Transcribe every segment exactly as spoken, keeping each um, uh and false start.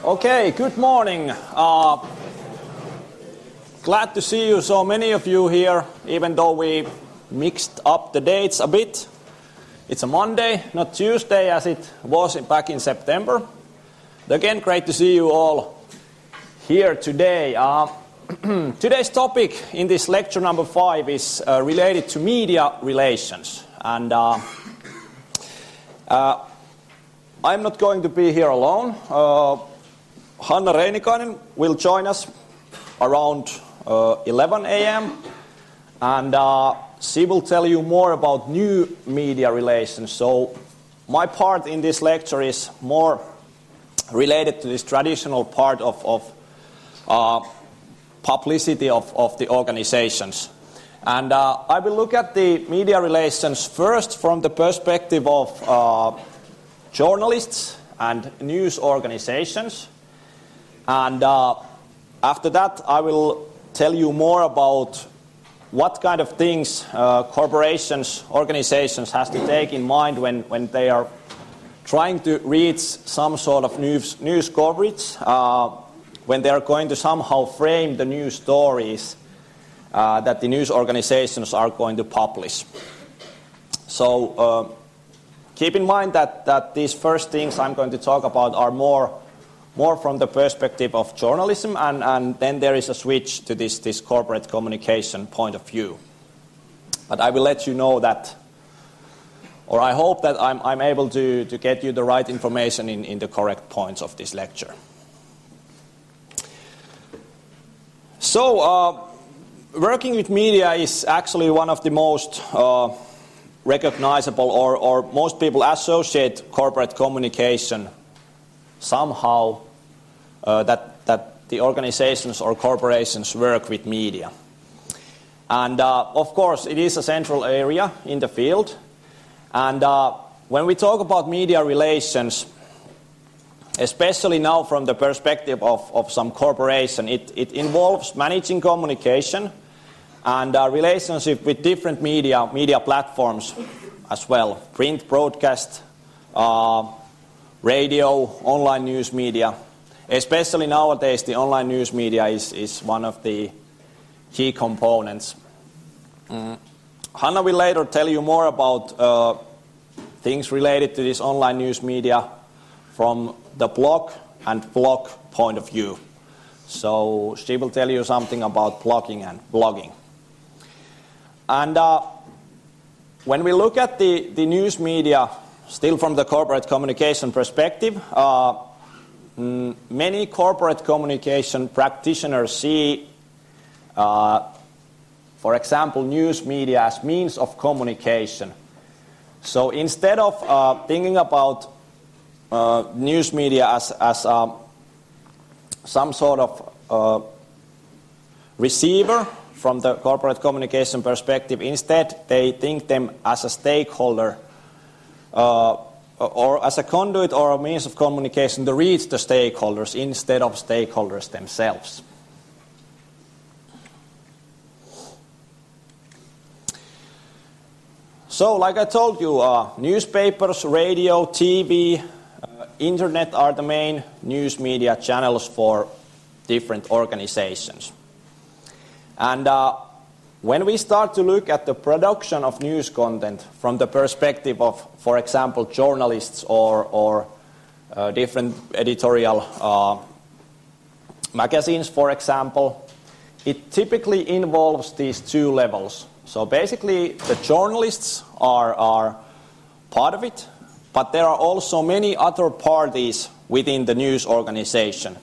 Okay, good morning. Uh, glad to see you, so many of you here, even though we mixed up the dates a bit. It's a Monday, not Tuesday, as it was back in September. Again, great to see you all here today. Uh, today's topic in this lecture number five is uh, related to media relations. And uh, uh, I'm not going to be here alone. Uh, Hanna Reinikainen will join us around uh, eleven a.m. and uh, she will tell you more about new media relations. So my part in this lecture is more related to this traditional part of, of uh, publicity of, of the organizations. And uh, I will look at the media relations first from the perspective of uh, journalists and news organizations. And uh, after that, I will tell you more about what kind of things uh, corporations, organizations has to take in mind when, when they are trying to reach some sort of news, news coverage, uh, when they are going to somehow frame the news stories uh, that the news organizations are going to publish. So uh, keep in mind that, that these first things I'm going to talk about are more more from the perspective of journalism, and, and then there is a switch to this, this corporate communication point of view. But I will let you know that, or I hope that I'm, I'm able to, to get you the right information in, in the correct points of this lecture. So, uh, working with media is actually one of the most uh, recognizable, or, or most people associate corporate communication somehow uh, that, that the organizations or corporations work with media. And uh, of course, it is a central area in the field. And uh, when we talk about media relations, especially now from the perspective of, of some corporation, it, it involves managing communication and uh, relationship with different media, media platforms as well, print, broadcast, uh, radio, online news media. Especially nowadays, the online news media is, is one of the key components. Mm. Hanna will later tell you more about uh, things related to this online news media from the blog and blog point of view. So she will tell you something about blogging and blogging. And uh, when we look at the, the news media, still from the corporate communication perspective, uh, mm, many corporate communication practitioners see, uh, for example, news media as means of communication. So instead of uh, thinking about uh, news media as, as uh, some sort of uh, receiver from the corporate communication perspective, instead they think them as a stakeholder Uh, or as a conduit or a means of communication to reach the stakeholders instead of stakeholders themselves. So, like I told you, uh, newspapers, radio, T V, uh, internet are the main news media channels for different organizations. And uh, when we start to look at the production of news content from the perspective of, for example, journalists or, or uh, different editorial uh, magazines, for example, it typically involves these two levels. So basically, the journalists are, are part of it, but there are also many other parties within the news organization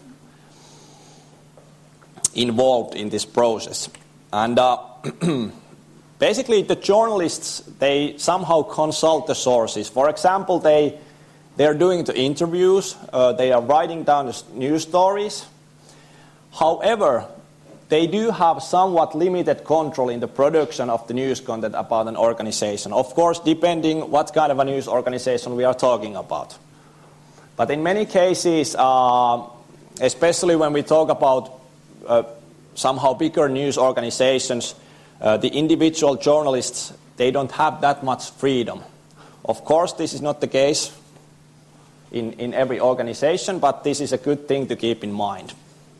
involved in this process. And uh, basically, the journalists, they somehow consult the sources. For example, they they are doing the interviews, uh, they are writing down the news stories. However, they do have somewhat limited control in the production of the news content about an organization. Of course, depending what kind of a news organization we are talking about. But in many cases, uh, especially when we talk about uh, somehow bigger news organizations, Uh, the individual journalists, they don't have that much freedom. Of course, this is not the case in, in every organization, but this is a good thing to keep in mind.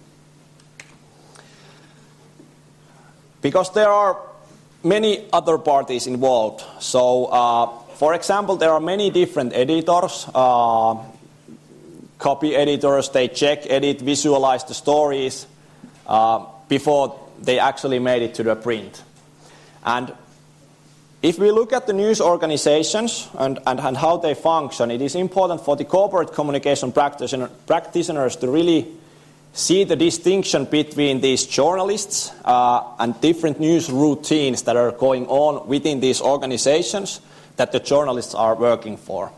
Because there are many other parties involved. So, uh, for example, there are many different editors, uh, copy editors. They check, edit, visualize the stories uh, before they actually made it to the print. And if we look at the news organizations and, and, and how they function, it is important for the corporate communication practitioner, practitioners to really see the distinction between these journalists uh, and different news routines that are going on within these organizations that the journalists are working for.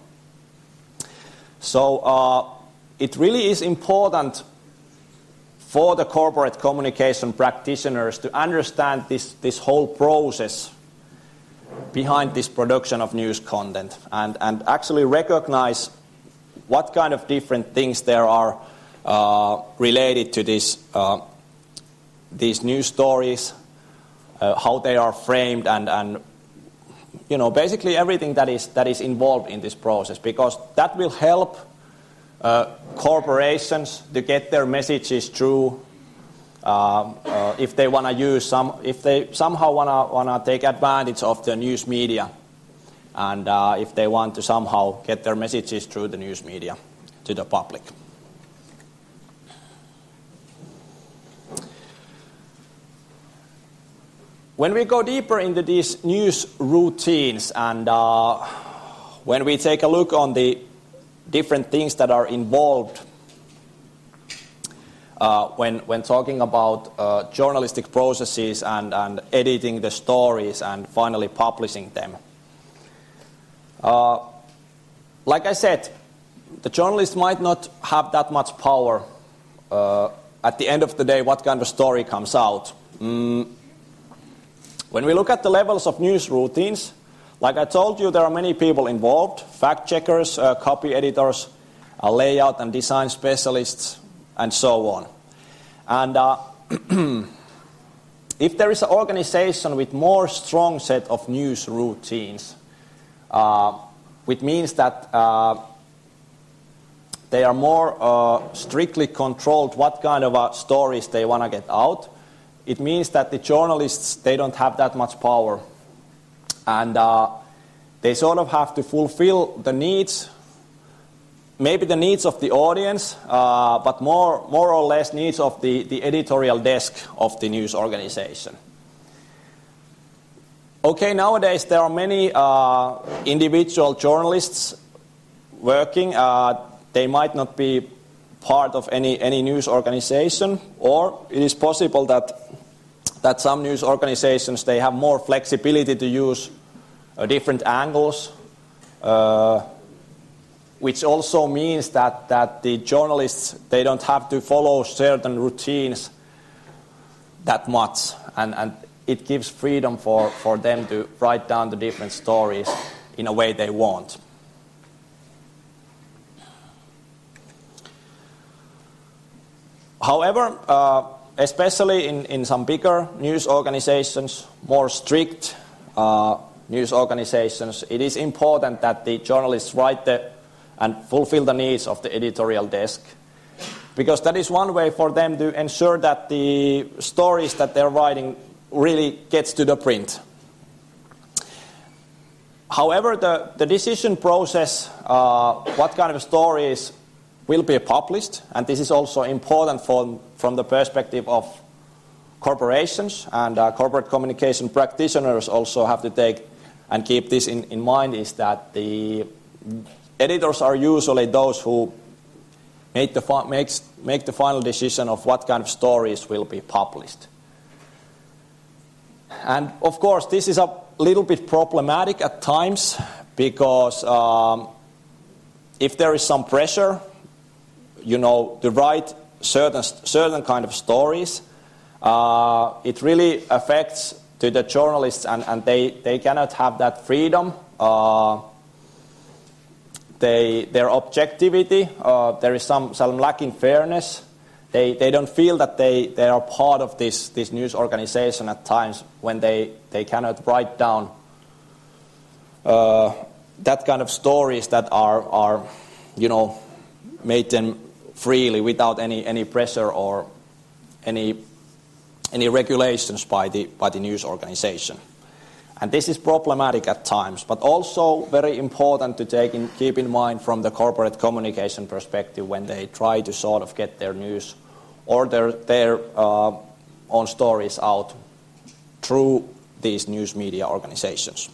So uh, it really is important for the corporate communication practitioners to understand this, this whole process behind this production of news content and, and actually recognize what kind of different things there are uh, related to this, uh, these news stories, uh, how they are framed, and, and you know, basically everything that is, that is involved in this process, because that will help uh, corporations to get their messages through. Uh, uh, if they want to use some, if they somehow want to want to take advantage of the news media, and uh, if they want to somehow get their messages through the news media to the public. When we go deeper into these news routines, and uh, when we take a look on the different things that are involved Uh, when, when talking about uh, journalistic processes and, and editing the stories and finally publishing them. Uh, like I said, the journalist might not have that much power uh, at the end of the day what kind of story comes out. Mm. When we look at the levels of news routines, like I told you, there are many people involved: fact checkers, uh, copy editors, uh, layout and design specialists, and so on. And uh, if there is an organization with more strong set of news routines, uh, which means that uh, they are more uh, strictly controlled what kind of uh, stories they want to get out, it means that the journalists, they don't have that much power. And uh, they sort of have to fulfill the needs, maybe the needs of the audience, uh, but more, more or less needs of the, the editorial desk of the news organization. Okay, nowadays there are many uh, individual journalists working. Uh, they might not be part of any, any news organization, or it is possible that, that some news organizations, they have more flexibility to use uh, different angles, uh, which also means that, that the journalists, they don't have to follow certain routines that much. And, and it gives freedom for, for them to write down the different stories in a way they want. However, uh, especially in, in some bigger news organizations, more strict uh, news organizations, it is important that the journalists write the and fulfill the needs of the editorial desk, because that is one way for them to ensure that the stories that they're writing really gets to the print. However, the, the decision process, uh, what kind of stories will be published, and this is also important for, from the perspective of corporations, and uh, corporate communication practitioners also have to take and keep this in, in mind, is that the editors are usually those who make the, fi- makes, make the final decision of what kind of stories will be published. And of course, this is a little bit problematic at times, because um, if there is some pressure, you know, to write certain certain kind of stories, uh, it really affects to the journalists, and, and they, they cannot have that freedom. Uh, They, their objectivity, uh, there is some, some lacking fairness. They, they don't feel that they, they are part of this, this news organization at times when they, they cannot write down uh, that kind of stories that are, are, you know, made them freely without any, any pressure or any, any regulations by the, by the news organization. And this is problematic at times, but also very important to take in, keep in mind from the corporate communication perspective when they try to sort of get their news or their, their uh, own stories out through these news media organizations.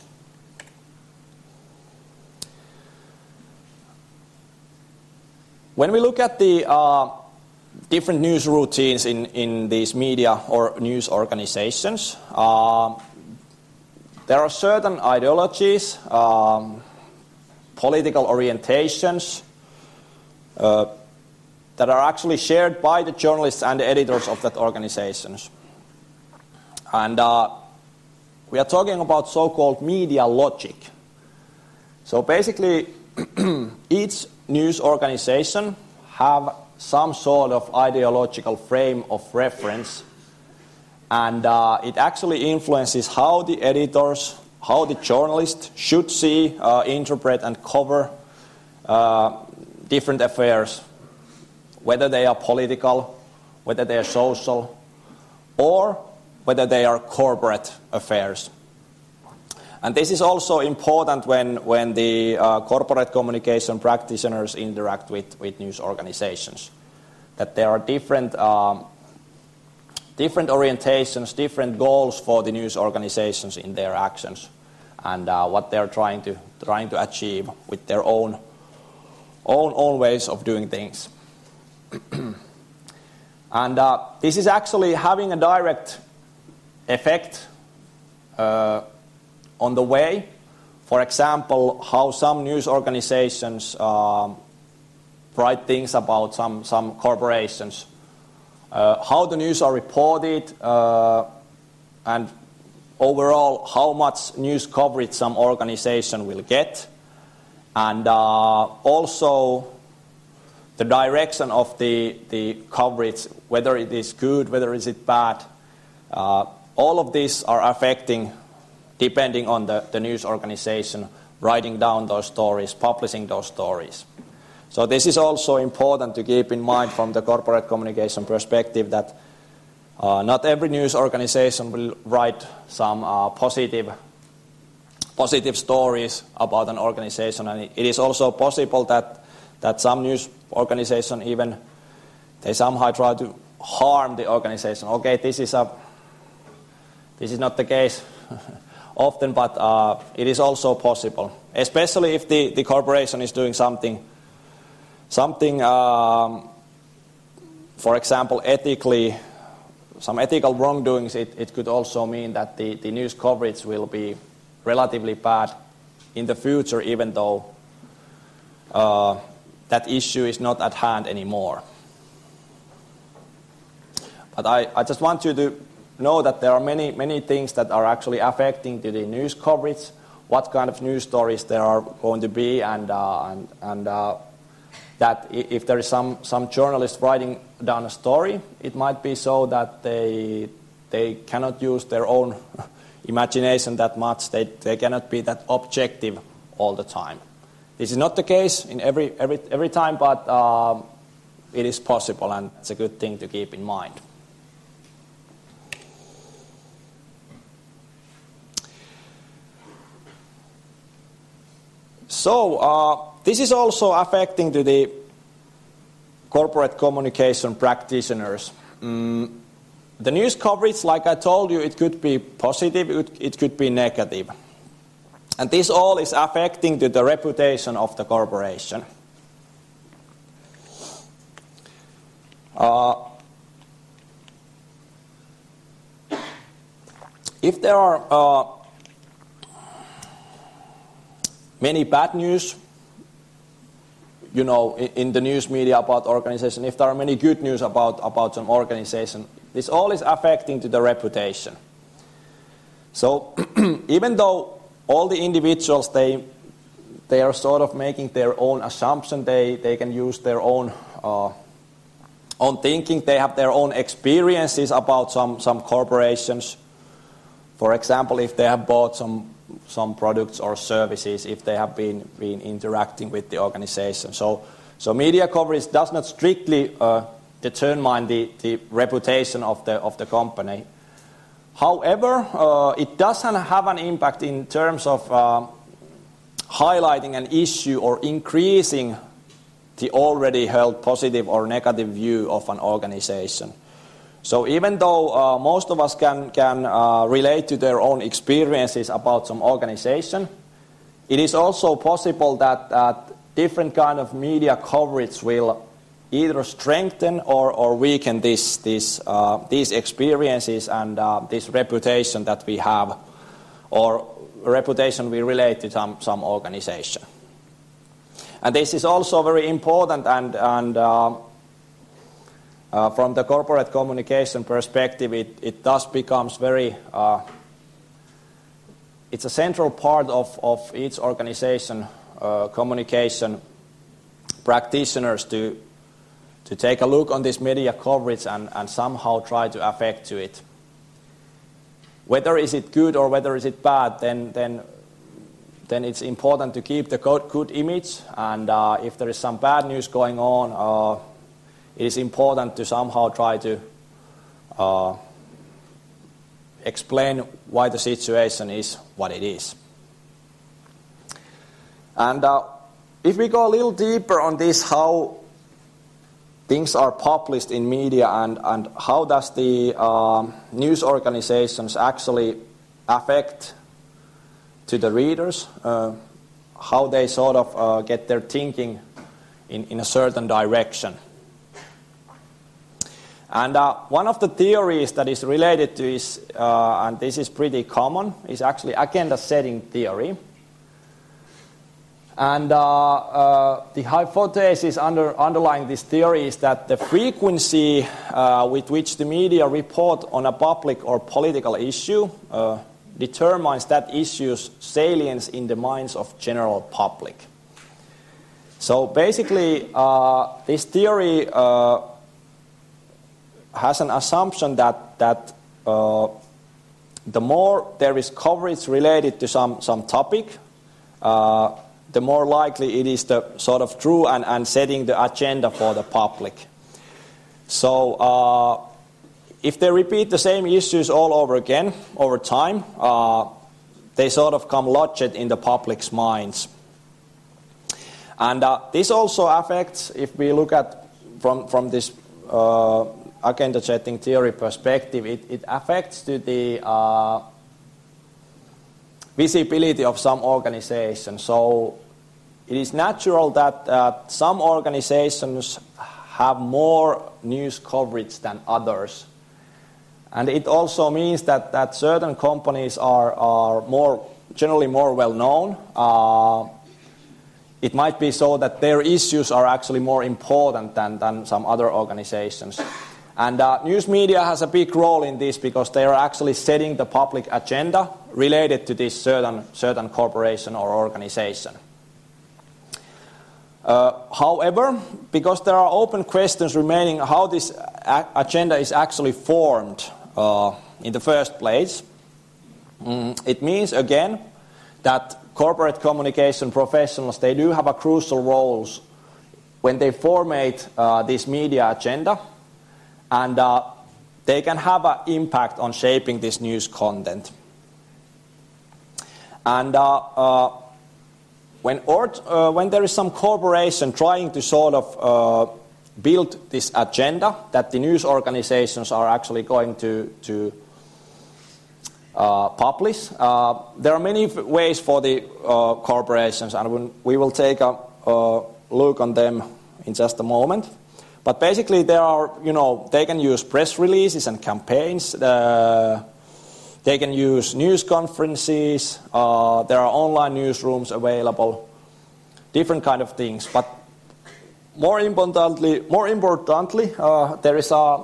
When we look at the uh, different news routines in, in these media or news organizations, uh, there are certain ideologies, um, political orientations uh, that are actually shared by the journalists and the editors of that organizations. And uh, we are talking about so-called media logic. So basically, each news organization have some sort of ideological frame of reference, and uh, it actually influences how the editors, how the journalists should see, uh, interpret and cover uh, different affairs, whether they are political, whether they are social, or whether they are corporate affairs. And this is also important when, when the uh, corporate communication practitioners interact with, with news organizations, that there are different um, different orientations, different goals for the news organizations in their actions, and uh, what they're trying to trying to achieve with their own own own ways of doing things. And uh, this is actually having a direct effect uh, on the way, for example, how some news organizations uh, write things about some, some corporations, uh, how the news are reported, uh, and overall how much news coverage some organization will get, and uh, also the direction of the, the coverage, whether it is good, whether it is bad. Uh, all of these are affecting, depending on the, the news organization, writing down those stories, publishing those stories. So this is also important to keep in mind from the corporate communication perspective, that uh, not every news organization will write some uh, positive, positive stories about an organization, and it is also possible that, that some news organization even, they somehow try to harm the organization. Okay, this is a, this is not the case often, but uh, it is also possible, especially if the, the corporation is doing something, something, um, for example, ethically, some ethical wrongdoings. It, it could also mean that the, the news coverage will be relatively bad in the future, even though uh, that issue is not at hand anymore. But I, I just want you to know that there are many, many things that are actually affecting to the news coverage, what kind of news stories there are going to be, and uh, and, and uh, that if there is some, some journalist writing down a story, it might be so that they they cannot use their own imagination that much. They they cannot be that objective all the time. This is not the case in every every every time, but um, it is possible, and it's a good thing to keep in mind. So uh, this is also affecting to the corporate communication practitioners. Mm, the news coverage, like I told you, it could be positive, it, it could be negative. And this all is affecting to the reputation of the corporation. Uh, if there are uh, many bad news, you know, in, in the news media about organization, if there are many good news about, about some organization, this all is affecting to the reputation. So even though all the individuals, they they are sort of making their own assumption, they, they can use their own uh, own thinking, they have their own experiences about some, some corporations. For example, if they have bought some some products or services, if they have been, been interacting with the organization. So So media coverage does not strictly uh, determine the, the reputation of the of the company. However, uh, it does have an impact in terms of uh, highlighting an issue or increasing the already held positive or negative view of an organization. So even though uh, most of us can, can uh, relate to their own experiences about some organization, it is also possible that, that different kind of media coverage will either strengthen or, or weaken this, this, uh, these experiences and uh, this reputation that we have, or reputation we relate to some, some organization. And this is also very important, and, and uh, uh, from the corporate communication perspective, it, it thus becomes very, uh, it's a central part of, of each organization uh, communication practitioners to, to take a look on this media coverage and, and somehow try to affect to it. Whether is it good or whether is it bad, then, then, then it's important to keep the good, good image, and uh, if there is some bad news going on, uh, it is important to somehow try to uh, explain why the situation is what it is. And uh, if we go a little deeper on this, how things are published in media and, and how does the uh, news organizations actually affect to the readers, uh, how they sort of uh, get their thinking in, in a certain direction. And uh, one of the theories that is related to is, uh, and this is pretty common, is actually agenda setting theory. And uh, uh, the hypothesis under, underlying this theory is that the frequency uh, with which the media report on a public or political issue uh, determines that issue's salience in the minds of general public. So basically, uh, this theory uh, has an assumption that that uh, the more there is coverage related to some some topic, uh, the more likely it is the sort of true and, and setting the agenda for the public. So uh, if they repeat the same issues all over again over time, uh, they sort of come lodged in the public's minds. And uh, this also affects, if we look at from from this uh, agenda setting theory perspective, it, it affects to the uh, visibility of some organizations. So it is natural that uh, some organizations have more news coverage than others. And it also means that, that certain companies are, are more generally more well known. Uh, it might be so that their issues are actually more important than, than some other organizations. And uh, news media has a big role in this because they are actually setting the public agenda related to this certain, certain corporation or organization. Uh, however, because there are open questions remaining how this a- agenda is actually formed uh, in the first place, mm, it means again that corporate communication professionals, they do have a crucial role when they formulate uh, this media agenda. And uh, they can have an impact on shaping this news content. And uh, uh, when, or, uh, when there is some corporation trying to sort of uh, build this agenda that the news organizations are actually going to, to uh, publish, uh, there are many ways for the uh, corporations, and we will take a uh, look on them in just a moment. But basically, there are, you know, they can use press releases and campaigns. Uh, they can use news conferences. Uh, there are online newsrooms available. Different kind of things. But more importantly, more importantly, uh, there is a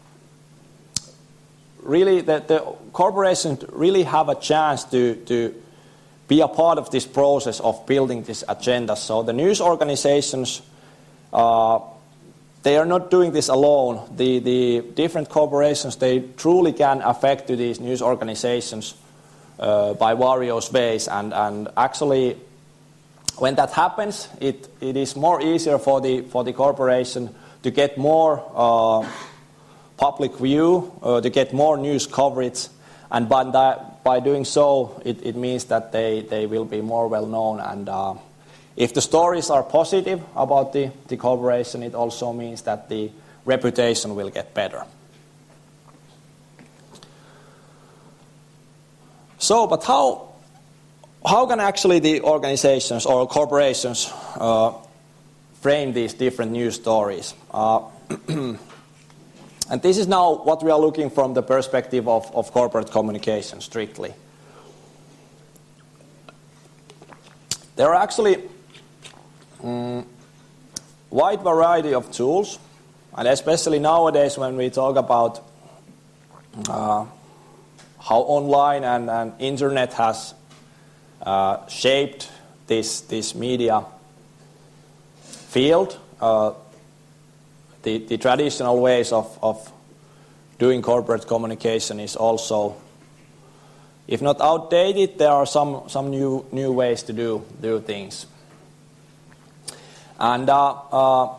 really the, the corporations really have a chance to to be a part of this process of building this agenda. So the news organizations. Uh, They are not doing this alone. The, the different corporations, they truly can affect to these news organizations uh, by various ways. And, and actually, when that happens, it, it is more easier for the for the corporation to get more uh, public view, uh, to get more news coverage, and by that, by doing so, it, it means that they, they will be more well known. And uh, if the stories are positive about the, the corporation, it also means that the reputation will get better. So, but how how can actually the organizations or corporations uh, frame these different news stories? Uh, and this is now what we are looking from the perspective of, of corporate communication strictly. There are actually um, wide variety of tools, and especially nowadays when we talk about uh, how online and, and internet has uh, shaped this this media field. Uh, the, the traditional ways of, of doing corporate communication is also, if not outdated, there are some, some new new ways to do do things. And uh, uh,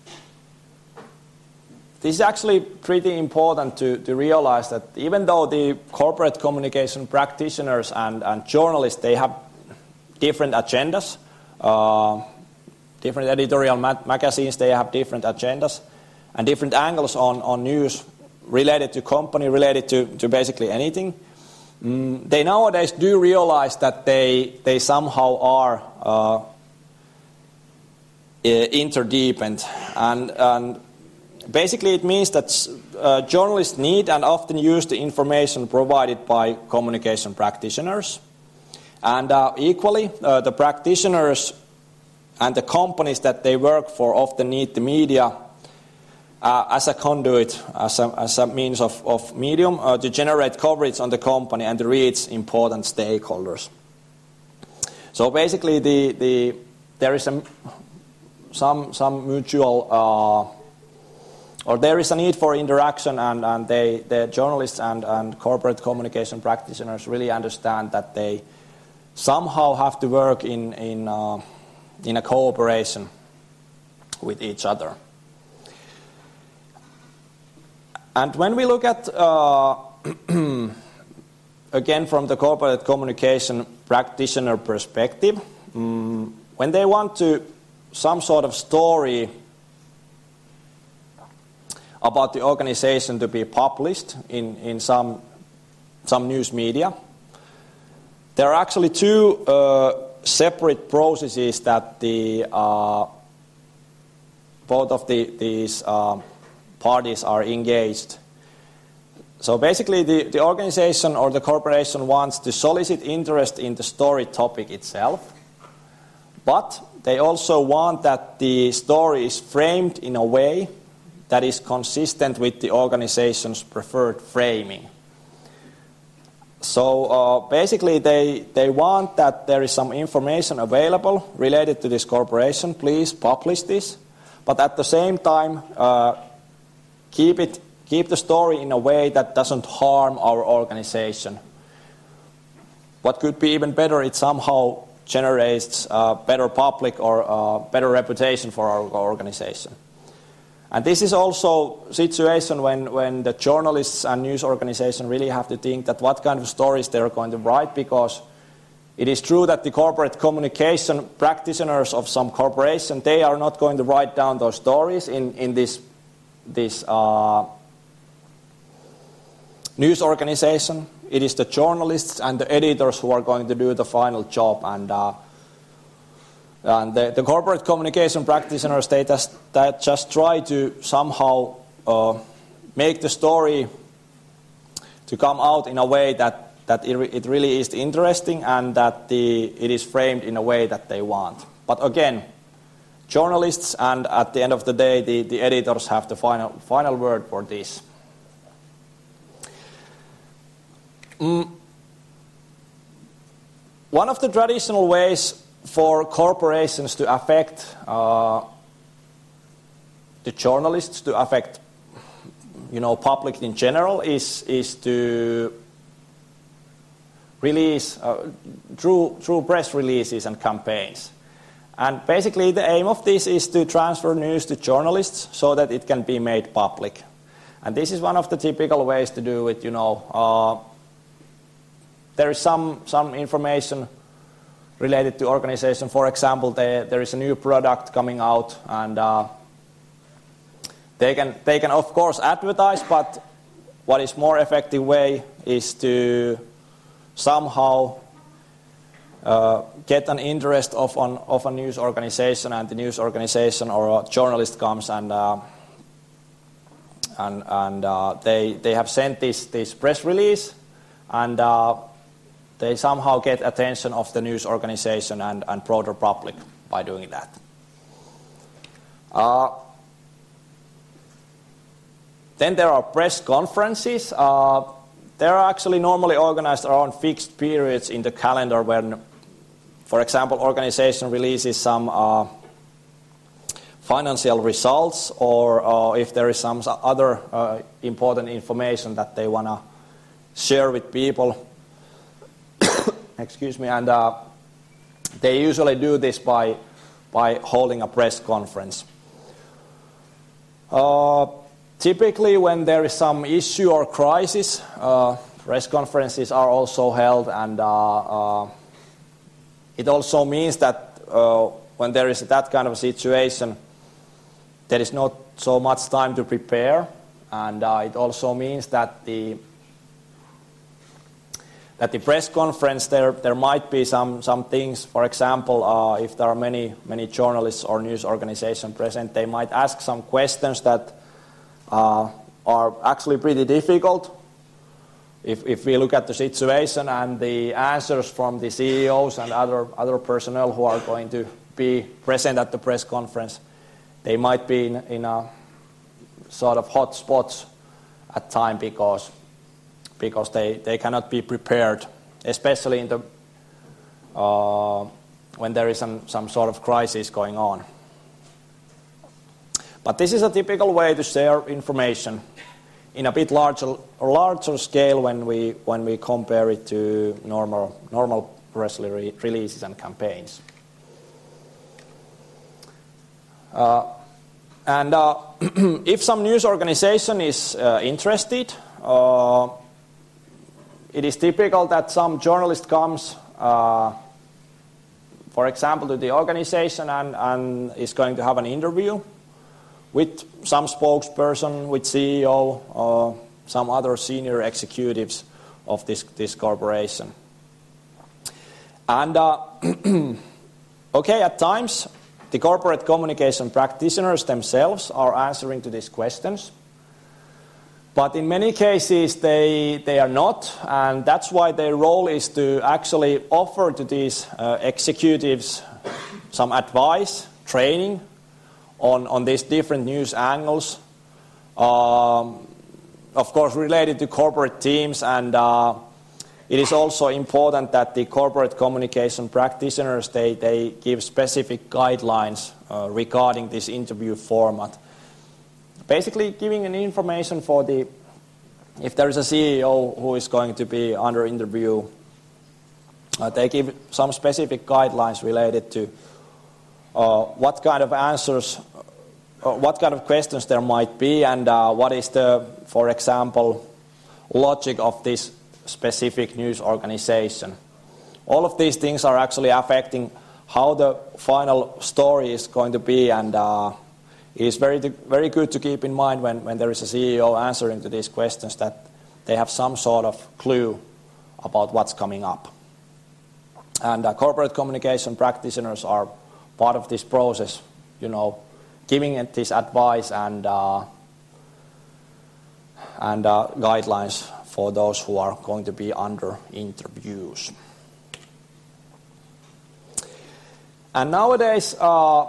this is actually pretty important to, to realize that even though the corporate communication practitioners and, and journalists, they have different agendas, uh, different editorial ma- magazines, they have different agendas and different angles on, on news related to company, related to, to basically anything. Mm, they nowadays do realize that they, they somehow are uh, interdependent, and, and basically it means that uh, journalists need and often use the information provided by communication practitioners. And uh, equally, uh, the practitioners and the companies that they work for often need the media uh, as a conduit, as a, as a means of, of medium uh, to generate coverage on the company and to reach important stakeholders. So basically the, the, there is a, some, some mutual... Uh, Or there is a need for interaction, and, and they, the journalists and, and corporate communication practitioners really understand that they somehow have to work in in, uh, in a cooperation with each other. And when we look at, uh, again from the corporate communication practitioner perspective, um, when they want to some sort of story about the organization to be published in, in some, some news media, there are actually two uh, separate processes that the uh, both of the, these uh, parties are engaged. So basically the, the organization or the corporation wants to solicit interest in the story topic itself, but they also want that the story is framed in a way that is consistent with the organization's preferred framing. So uh, basically they, they want that there is some information available related to this corporation, please publish this, but at the same time uh, keep it keep the story in a way that doesn't harm our organization. What could be even better, it somehow generates uh, better public or uh, better reputation for our organization. And this is also a situation when, when the journalists and news organizations really have to think that what kind of stories they're going to write, because it is true that the corporate communication practitioners of some corporation, they are not going to write down those stories in, in this, this uh, news organization. It is the journalists and the editors who are going to do the final job, and uh, And the, the corporate communication practitioners, they just, they just try to somehow uh, make the story to come out in a way that, that it, it really is interesting and that the, it is framed in a way that they want. But again, journalists and at the end of the day, the, the editors have the final, final word for this. Mm. One of the traditional ways for corporations to affect uh, the journalists, to affect, you know, public in general, is is to release uh, through through press releases and campaigns. And basically the aim of this is to transfer news to journalists so that it can be made public. And this is one of the typical ways to do it, you know. Uh, there is some, some information related to organization. For example, they, there is a new product coming out, and uh, they can, they can of course advertise, but what is more effective way is to somehow uh, get an interest of, an, of a news organization, and the news organization or a journalist comes and uh, and, and uh, they, they have sent this, this press release, and uh, they somehow get attention of the news organization and, and broader public by doing that. Uh, then there are press conferences. Uh, they are actually normally organized around fixed periods in the calendar when, for example, organization releases some uh, financial results, or uh, if there is some other uh, important information that they want to share with people. Excuse me, and uh, they usually do this by by holding a press conference. Uh, typically, when there is some issue or crisis, uh, press conferences are also held, and uh, uh, it also means that uh, when there is that kind of a situation, there is not so much time to prepare, and uh, it also means that the At the press conference, there there might be some some things. For example, uh, if there are many many journalists or news organizations present, they might ask some questions that uh, are actually pretty difficult. If if we look at the situation and the answers from the C E Os and other other personnel who are going to be present at the press conference, they might be in, in a sort of hot spots at time because. because they, they cannot be prepared, especially in the uh, when there is some, some sort of crisis going on. But this is a typical way to share information in a bit larger larger scale when we when we compare it to normal normal press releases and campaigns. Uh, and uh, if some news organization is uh, interested. Uh, It is typical that some journalist comes, uh, for example, to the organization and, and is going to have an interview with some spokesperson, with C E O, or some other senior executives of this, this corporation. And, uh, okay, at times, the corporate communication practitioners themselves are answering to these questions. But in many cases, they, they are not, and that's why their role is to actually offer to these uh, executives some advice, training on, on these different news angles, um, of course related to corporate teams, and uh, it is also important that the corporate communication practitioners, they, they give specific guidelines uh, regarding this interview format. Basically giving an information for the, if there is a C E O who is going to be under interview, uh, they give some specific guidelines related to uh, what kind of answers, uh, what kind of questions there might be, and uh, what is the, for example, logic of this specific news organization. All of these things are actually affecting how the final story is going to be, and uh, it is very, very good to keep in mind when, when there is a C E O answering to these questions that they have some sort of clue about what's coming up. And uh, corporate communication practitioners are part of this process, you know, giving it this advice and, uh, and uh, guidelines for those who are going to be under interviews. And nowadays, uh,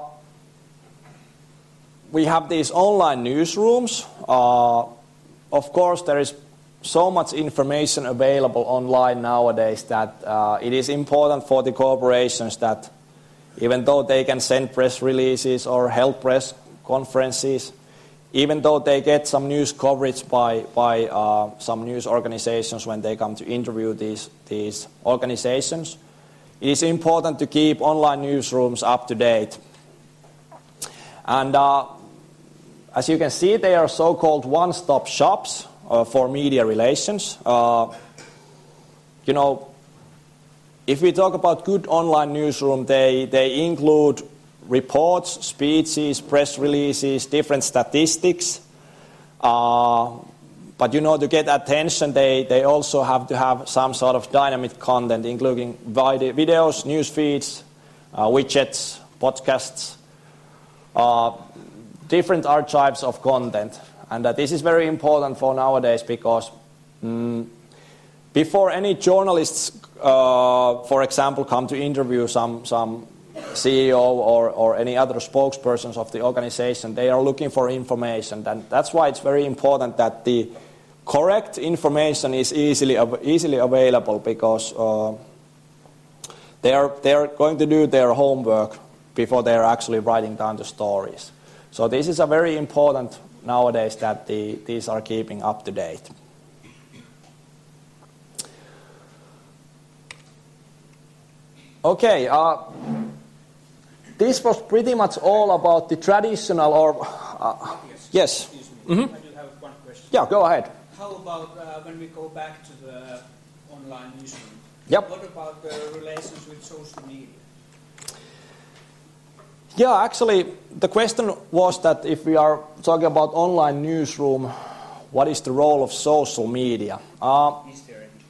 we have these online newsrooms. Uh, of course, there is so much information available online nowadays that uh, it is important for the corporations that even though they can send press releases or held press conferences, even though they get some news coverage by, by uh, some news organizations when they come to interview these, these organizations, it is important to keep online newsrooms up to date. And uh, as you can see, they are so-called one-stop shops uh, for media relations. Uh, you know, if we talk about good online newsroom, they, they include reports, speeches, press releases, different statistics. Uh, but, you know, to get attention, they, they also have to have some sort of dynamic content, including videos, news feeds, uh, widgets, podcasts, uh, different archives of content. And uh, this is very important for nowadays because mm, before any journalists, uh, for example, come to interview some, some C E O or, or any other spokespersons of the organization, they are looking for information. And that's why it's very important that the correct information is easily, easily available, because uh, they are, they are going to do their homework before they are actually writing down the stories. So this is a very important nowadays that the, these are keeping up to date. Okay, uh, this was pretty much all about the traditional or... Uh, yes. Excuse Mm-hmm. me. I do have one question. Yeah, go ahead. How about uh, when we go back to the online newsroom? Yep. What about the relations with social media? Yeah, actually, the question was that if we are talking about online newsroom, what is the role of social media? Uh, Is there any?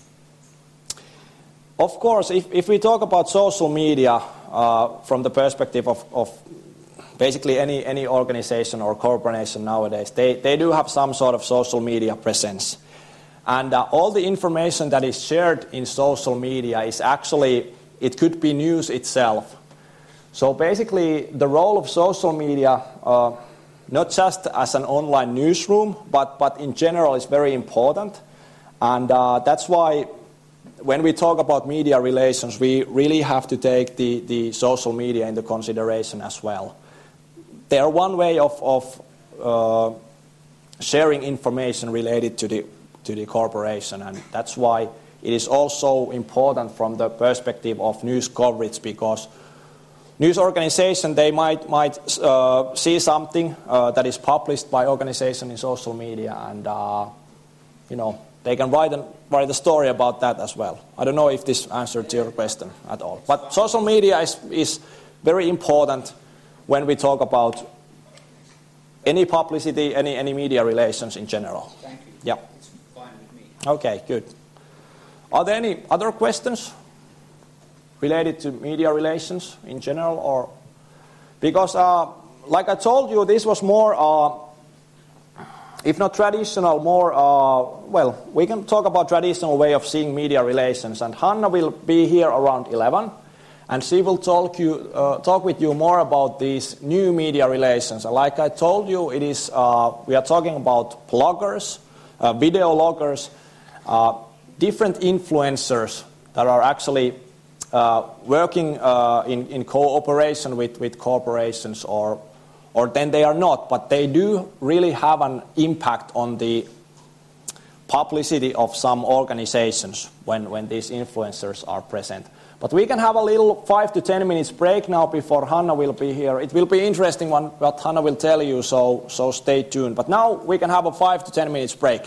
Of course, if, if we talk about social media uh, from the perspective of, of basically any, any organization or corporation nowadays, they, they do have some sort of social media presence. And uh, all the information that is shared in social media is actually, it could be news itself. So basically, the role of social media, uh, not just as an online newsroom, but, but in general, is very important. And uh, that's why when we talk about media relations, we really have to take the, the social media into consideration as well. They are one way of, of uh, sharing information related to the, to the corporation, and that's why it is also important from the perspective of news coverage, because news organization, they might might uh, see something uh, that is published by organization in social media, and uh, you know, they can write, an, write a story about that as well. I don't know if this answered your question at all. But social media is, is very important when we talk about any publicity, any, any media relations in general. Thank you. Yeah. It's fine with me. Okay, good. Are there any other questions related to media relations in general? Or because, uh, like I told you, this was more... Uh, If not traditional, more, uh, well, we can talk about traditional way of seeing media relations. And Hanna will be here around eleven, and she will talk, you, uh, talk with you more about these new media relations. And like I told you, it is, uh, we are talking about bloggers, uh, video loggers, uh, different influencers that are actually uh, working uh, in, in cooperation with, with corporations, or or then they are not, but they do really have an impact on the publicity of some organizations when, when these influencers are present. But we can have a little five to ten minutes break now before Hanna will be here. It will be interesting one, what Hanna will tell you, so, so stay tuned. But now we can have a five to ten minutes break.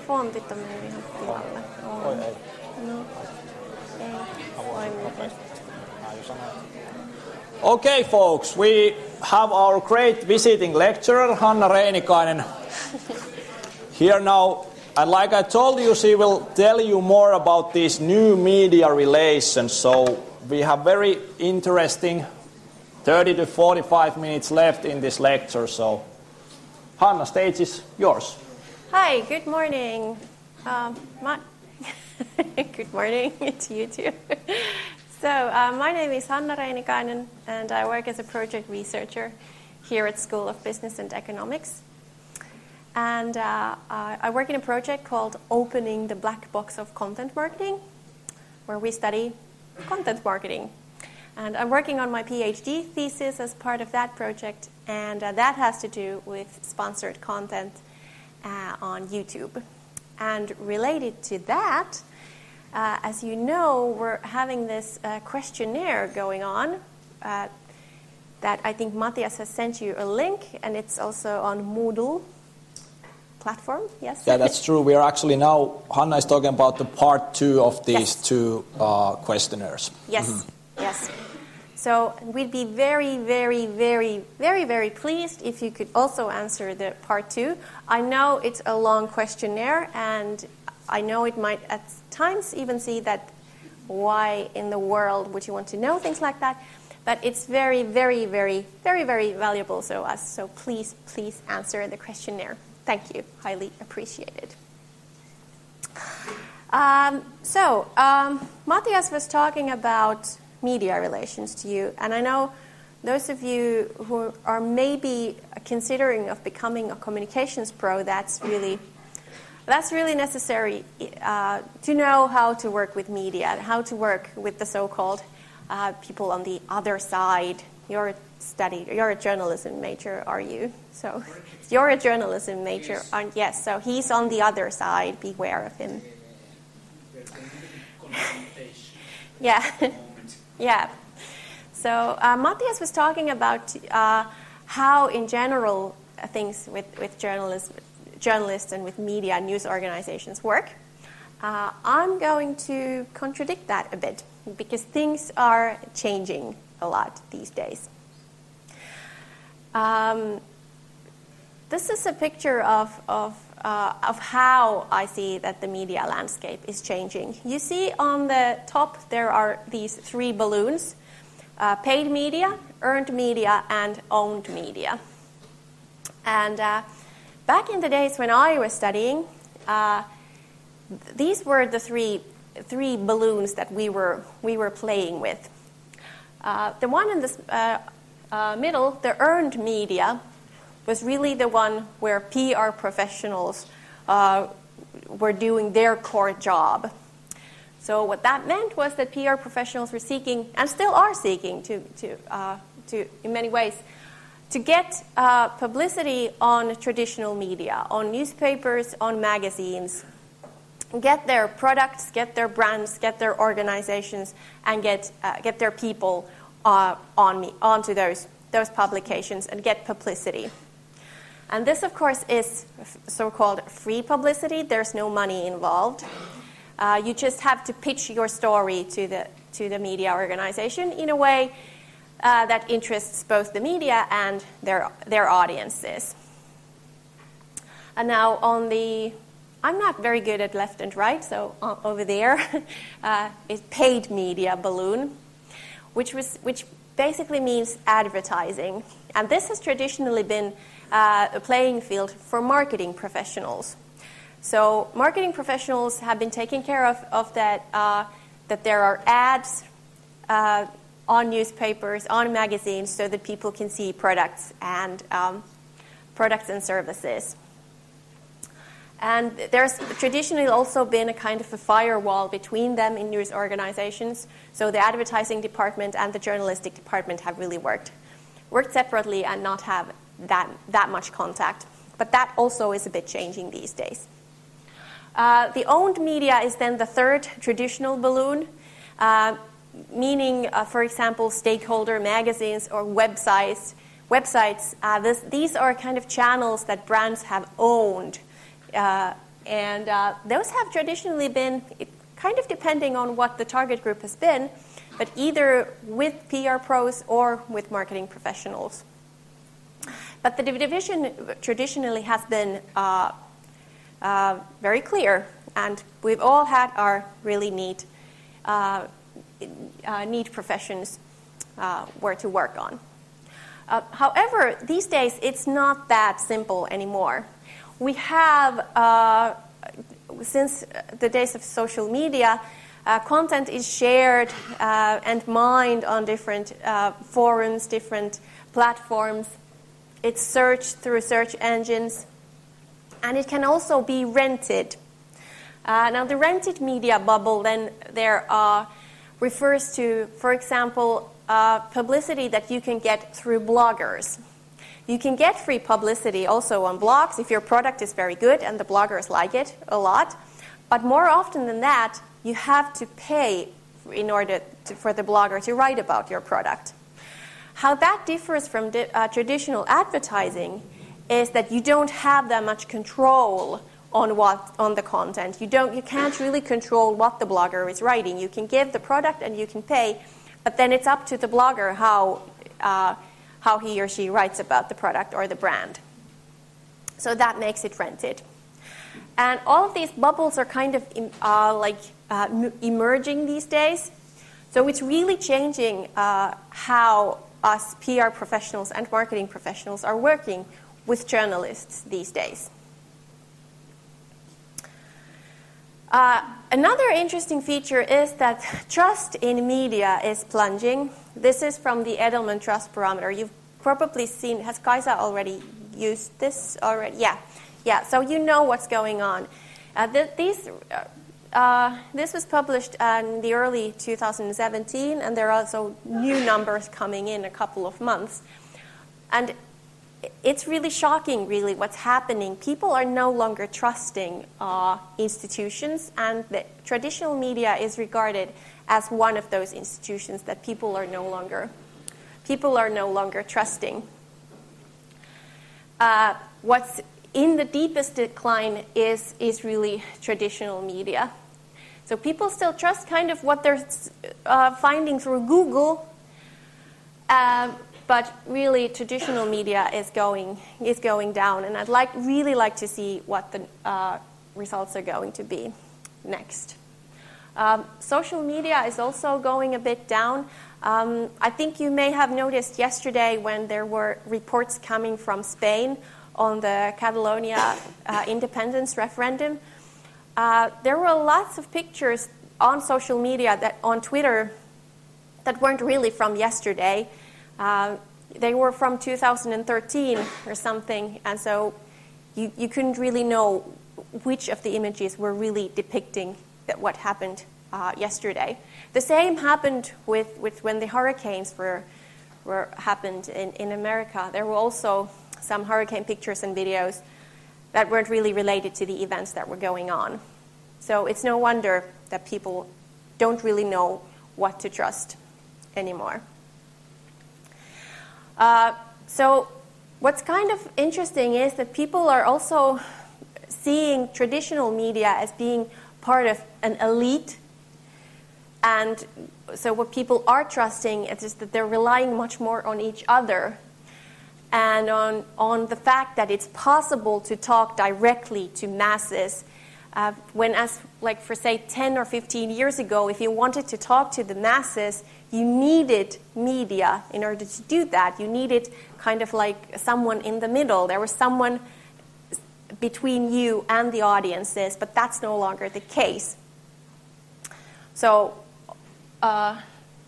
fontit on mennyt ihan pilalle. Oi ei. No, ei. Vai miten? Okay, folks, we have our great visiting lecturer, Hanna Reinikainen, here now. And like I told you, she will tell you more about these new media relations. So we have very interesting thirty to forty-five minutes left in this lecture. So Hanna, stage is yours. Hi, good morning. Um, my good morning to you too. So uh, my name is Hanna Reinikainen, and I work as a project researcher here at School of Business and Economics. And uh, I work in a project called Opening the Black Box of Content Marketing, where we study content marketing. And I'm working on my PhD thesis as part of that project, and uh, that has to do with sponsored content uh, on YouTube. And related to that, uh, as you know, we're having this uh, questionnaire going on uh, that I think Matthias has sent you a link, and it's also on Moodle platform, yes? Yeah, that's true. We are actually now, Hanna is talking about the part two of these yes. two uh, questionnaires. Yes, Mm-hmm. yes. So we'd be very, very, very, very, very pleased if you could also answer the part two. I know it's a long questionnaire, and I know it might at times even see that why in the world would you want to know things like that, but it's very, very, very, very, very valuable to us. So please, please answer the questionnaire. Thank you. Highly appreciated. Um, so, um, Matthias was talking about media relations to you, and I know those of you who are maybe considering of becoming a communications pro, that's really that's really necessary uh, to know how to work with media, how to work with the so-called uh, people on the other side. You're a study, you're a journalism major, are you? So you're a journalism major, Yes. aren't yes? So he's on the other side. Beware of him. Yeah, yeah. So uh, Matthias was talking about uh, how, in general, uh, things with with journalists, journalists, and with media news organizations work. Uh, I'm going to contradict that a bit because things are changing a lot these days. Um, this is a picture of of uh, of how I see that the media landscape is changing. You see on the top there are these three balloons: uh, paid media, earned media, and owned media. And uh, back in the days when I was studying, uh, th- these were the three three balloons that we were we were playing with. Uh, the one in the uh, uh, middle, the earned media, was really the one where P R professionals uh, were doing their core job. So what that meant was that P R professionals were seeking, and still are seeking, to to uh, to in many ways, to get uh, publicity on traditional media, on newspapers, on magazines, get their products, get their brands, get their organizations, and get uh, get their people uh, on me onto those those publications and get publicity. And this, of course, is so-called free publicity. There's no money involved. Uh, you just have to pitch your story to the to the media organization in a way uh, that interests both the media and their their audiences. And now on the I'm not very good at left and right, so uh, over there uh, is paid media balloon, which was which basically means advertising, and this has traditionally been uh, a playing field for marketing professionals. So marketing professionals have been taking care of of that uh, that there are ads uh, on newspapers, on magazines, so that people can see products and um, products and services. And there's traditionally also been a kind of a firewall between them in news organizations. So the advertising department and the journalistic department have really worked worked separately and not have that that much contact. But that also is a bit changing these days. Uh, the owned media is then the third traditional balloon, uh, meaning, uh, for example, stakeholder magazines or websites. Websites. Uh, this, these are kind of channels that brands have owned. Uh, And uh, those have traditionally been, kind of depending on what the target group has been, but either with P R pros or with marketing professionals. But the division traditionally has been uh, uh, very clear, and we've all had our really neat, uh, uh, neat professions uh, where to work on. Uh, however, these days it's not that simple anymore. We have, uh, since the days of social media, uh, content is shared uh, and mined on different uh, forums, different platforms. It's searched through search engines, and it can also be rented. Uh, now, the rented media bubble then there uh, refers to, for example, uh, publicity that you can get through bloggers. You can get free publicity also on blogs if your product is very good and the bloggers like it a lot. But more often than that, you have to pay in order to, for the blogger to write about your product. How that differs from di- uh, traditional advertising is that you don't have that much control on what on the content. You don't, you can't really control what the blogger is writing. You can give the product and you can pay, but then it's up to the blogger how uh, how he or she writes about the product or the brand. So that makes it rented. And all of these bubbles are kind of uh, like uh, emerging these days. So it's really changing uh, how us P R professionals and marketing professionals are working with journalists these days. Uh, another interesting feature is that trust in media is plunging. This is from the Edelman Trust Barometer. You've probably seen, has Kaisa already used this already? Yeah, yeah. So you know what's going on. Uh, th- these, uh, this was published in the early two thousand seventeen, and there are also new numbers coming in a couple of months. And it's really shocking, really, what's happening. People are no longer trusting uh, institutions, and the traditional media is regarded as one of those institutions that people are no longer, people are no longer trusting. Uh, what's in the deepest decline is is really traditional media. So people still trust kind of what they're uh, finding through Google. Uh, But really, traditional media is going is going down, and I'd like really like to see what the uh, results are going to be next. Um, social media is also going a bit down. Um, I think you may have noticed yesterday when there were reports coming from Spain on the Catalonia uh, independence referendum. Uh, there were lots of pictures on social media, that on Twitter, that weren't really from yesterday. Uh, they were from two thousand thirteen or something, and so you, you couldn't really know which of the images were really depicting that what happened uh, yesterday. The same happened with, with when the hurricanes were were happened in, in America. There were also some hurricane pictures and videos that weren't really related to the events that were going on. So it's no wonder that people don't really know what to trust anymore. Uh, so what's kind of interesting is that people are also seeing traditional media as being part of an elite. And so what people are trusting is just that they're relying much more on each other and on, on the fact that it's possible to talk directly to masses. Uh, when, as like for say ten or fifteen years ago, if you wanted to talk to the masses, you needed media in order to do that. You needed kind of like someone in the middle. There was someone between you and the audiences, but that's no longer the case. So, uh,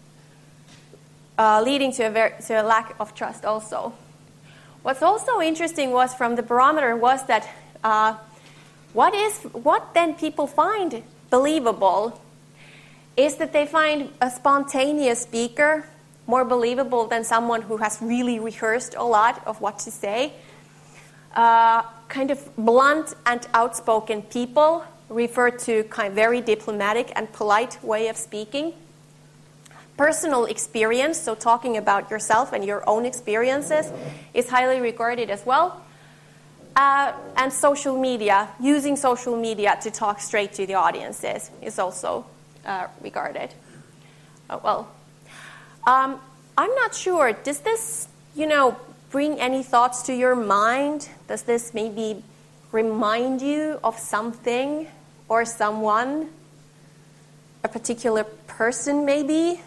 uh, leading to a, very, to a lack of trust also. What's also interesting was from the barometer was that uh, what is what then people find believable is that they find a spontaneous speaker more believable than someone who has really rehearsed a lot of what to say. Uh, kind of blunt and outspoken people refer to kind of very diplomatic and polite way of speaking. Personal experience, so talking about yourself and your own experiences, is highly regarded as well. Uh, and social media, using social media to talk straight to the audiences is also uh, regarded. Oh, well, um, I'm not sure. Does this, you know, bring any thoughts to your mind? Does this maybe remind you of something or someone? A particular person, maybe?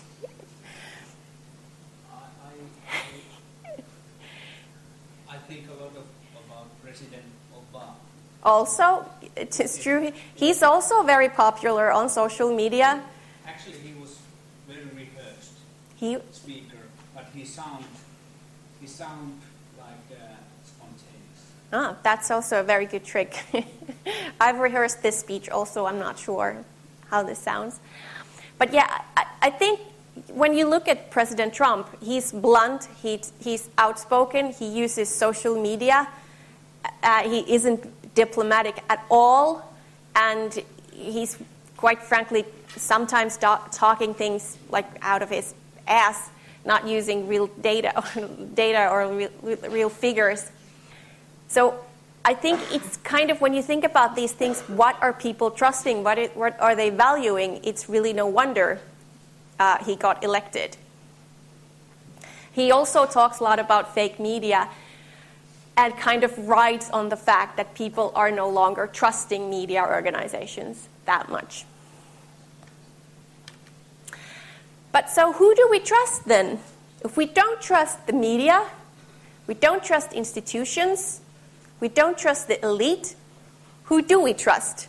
I, I, I think a lot of, about President Obama. Also, it is true. He's also very popular on social media. Actually, he was very rehearsed He speaker, but he sound he sound like uh, spontaneous. Ah, that's also a very good trick. I've rehearsed this speech also. I'm not sure how this sounds. But yeah, I, I think when you look at President Trump, he's blunt, he, he's outspoken, he uses social media, uh, he isn't diplomatic at all, and he's quite frankly sometimes do- talking things like out of his ass, not using real data, data or real, real figures. So I think it's kind of, when you think about these things, what are people trusting? What, it, what are they valuing? It's really no wonder uh, he got elected. He also talks a lot about fake media and kind of rides on the fact that people are no longer trusting media organizations that much. But so who do we trust then? If we don't trust the media, we don't trust institutions, we don't trust the elite, who do we trust?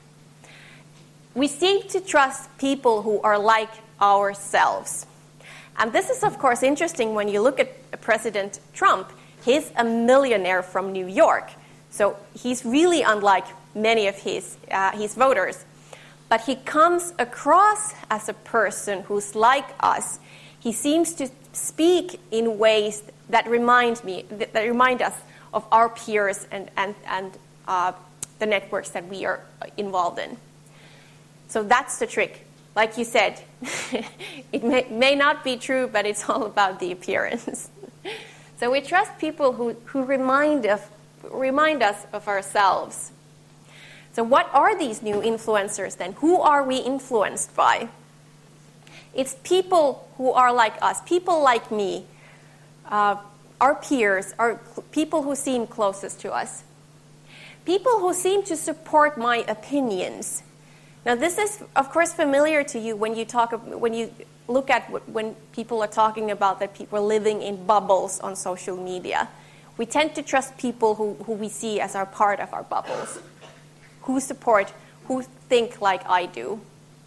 We seem to trust people who are like ourselves. And this is, of course, interesting when you look at President Trump. He's a millionaire from New York, so he's really unlike many of his, uh, his voters. But he comes across as a person who's like us. He seems to speak in ways that remind me, that remind us of our peers and, and, and uh, the networks that we are involved in. So that's the trick. Like you said, it may, may not be true, but it's all about the appearance. So we trust people who, who remind, of, remind us of ourselves. So what are these new influencers then? Who are we influenced by? It's people who are like us, people like me, uh, our peers, our people who seem closest to us. People who seem to support my opinions. Now this is, of course, familiar to you when you talk, when you look at when people are talking about that people are living in bubbles on social media. We tend to trust people who, who we see as our part of our bubbles, who support, who think like I do,